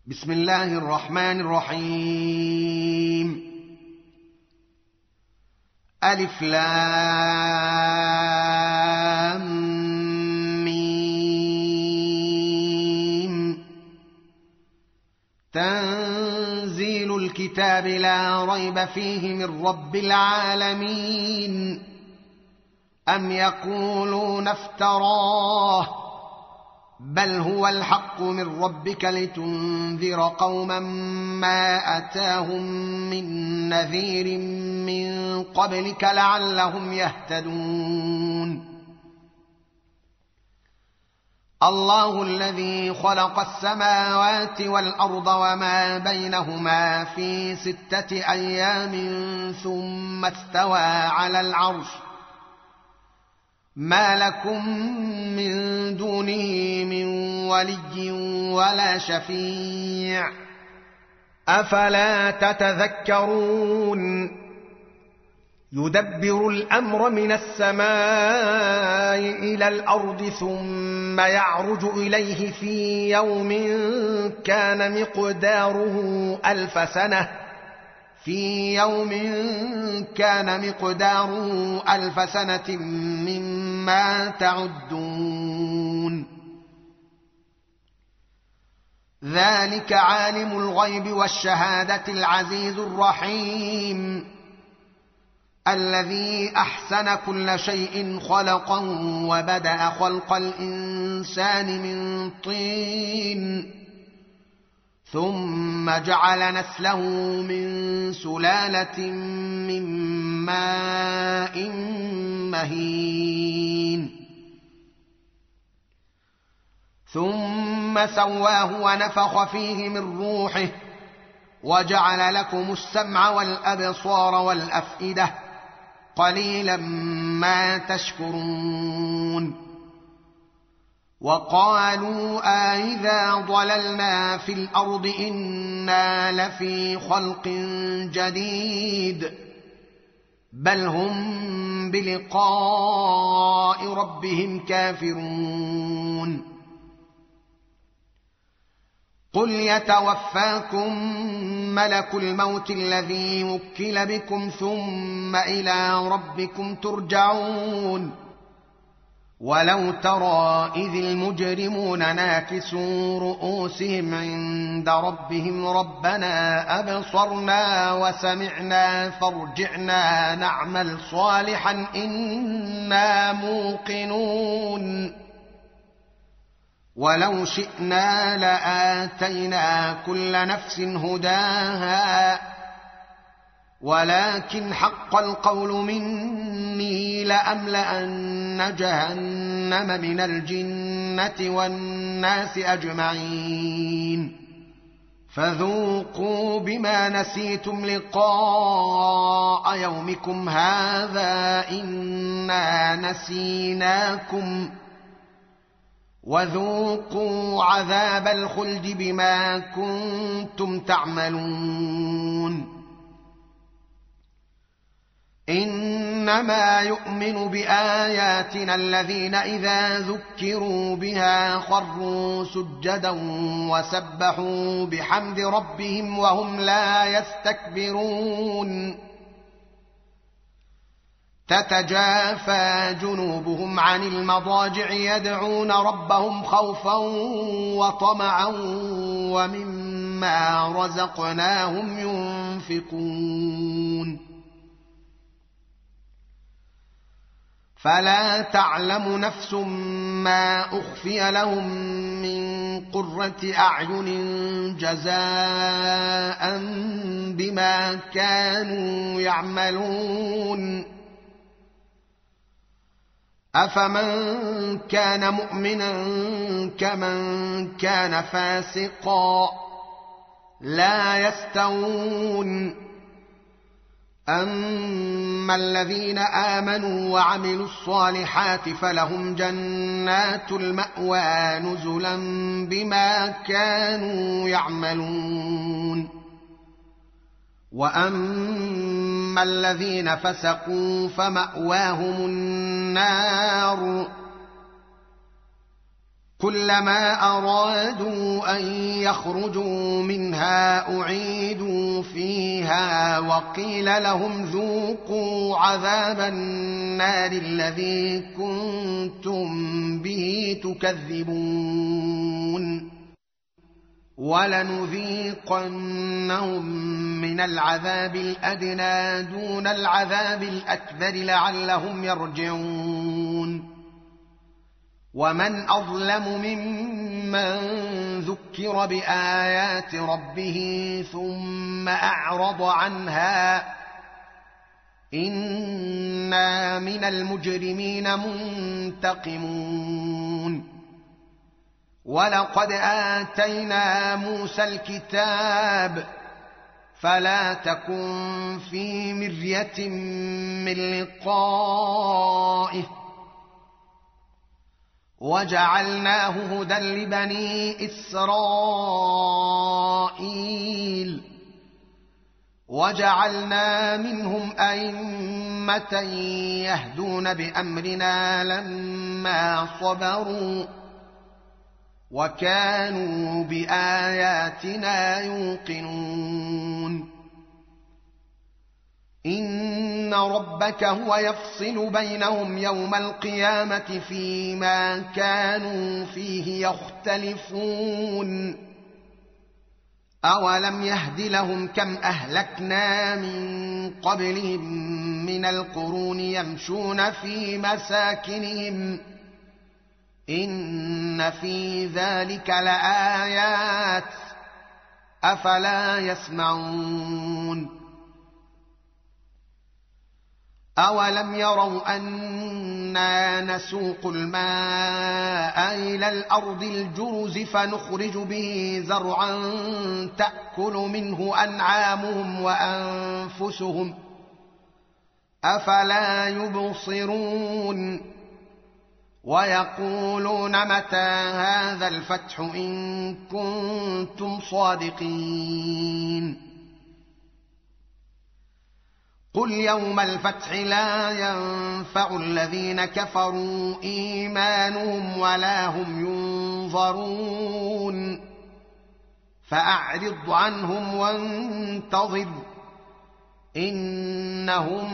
بسم الله الرحمن الرحيم. ألف لام ميم. تنزيل الكتاب لا ريب فيه من رب العالمين. أم يقولون افتراه بل هو الحق من ربك لتنذر قوما ما أتاهم من نذير من قبلك لعلهم يهتدون. الله الذي خلق السماوات والأرض وما بينهما في 6 أيام ثم استوى على العرش ما لكم من دونه من ولي ولا شفيع أفلا تتذكرون. يدبر الأمر من السماء إلى الأرض ثم يعرج إليه في يوم كان مقداره 1000 سنة مما تعدون. ذلك عالم الغيب والشهادة العزيز الرحيم الذي أحسن كل شيء خلقه وبدأ خلق الإنسان من طين ثم جعل نسله من سلالة من ماء مهين ثم سواه ونفخ فيه من روحه وجعل لكم السمع والأبصار والأفئدة قليلا ما تشكرون. وقالوا أإذا ضللنا في الأرض إنا لفي خلق جديد بل هم بلقاء ربهم كافرون. قل يتوفاكم ملك الموت الذي وكل بكم ثم إلى ربكم ترجعون. ولو ترى إذ المجرمون ناكسوا رؤوسهم عند ربهم ربنا أبصرنا وسمعنا فارجعنا نعمل صالحا إنا موقنون. ولو شئنا لآتينا كل نفس هداها ولكن حق القول مني لأملأن جهنم من الجنة والناس أجمعين. فذوقوا بما نسيتم لقاء يومكم هذا إنا نسيناكم وذوقوا عذاب الخلد بما كنتم تعملون. إنما يؤمن بآياتنا الذين إذا ذكروا بها خروا سجدا وسبحوا بحمد ربهم وهم لا يستكبرون. تتجافى جنوبهم عن المضاجع يدعون ربهم خوفا وطمعا ومما رزقناهم ينفقون. فلا تعلم نفس ما أخفي لهم من قرة أعين جزاء بما كانوا يعملون. أفمن كان مؤمنا كمن كان فاسقا لا يستوون. أما الذين آمنوا وعملوا الصالحات فلهم جنات المأوى نزلا بما كانوا يعملون. وأما الذين فسقوا فمأواهم النار كلما أرادوا أن يخرجوا منها أعيدوا فيها وقيل لهم ذوقوا عذاب النار الذي كنتم به تكذبون ولنذيقنهم من العذاب الأدنى دون العذاب الأكبر لعلهم يرجعون ومن أظلم ممن ذكر بآيات ربه ثم أعرض عنها إنا من المجرمين منتقمون ولقد آتينا موسى الكتاب فلا تكن في مرية من لقائه وجعلناه هدى لبني إسرائيل وجعلنا منهم أئمة يهدون بأمرنا لما صبروا وكانوا بآياتنا يوقنون إن ربك هو يفصل بينهم يوم القيامة فيما كانوا فيه يختلفون أولم يهد لهم كم أهلكنا من قبلهم من القرون يمشون في مساكنهم إن في ذلك لآيات أفلا يسمعون أولم يروا أنا نسوق الماء إلى الأرض الجرز فنخرج به زرعا تأكل منه أنعامهم وأنفسهم أفلا يبصرون ويقولون متى هذا الفتح إن كنتم صادقين قل يوم الفتح لا ينفع الذين كفروا إيمانهم ولا هم ينظرون فأعرض عنهم وانتظر إنهم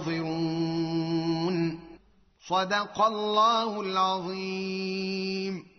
منتظرون صدق الله العظيم.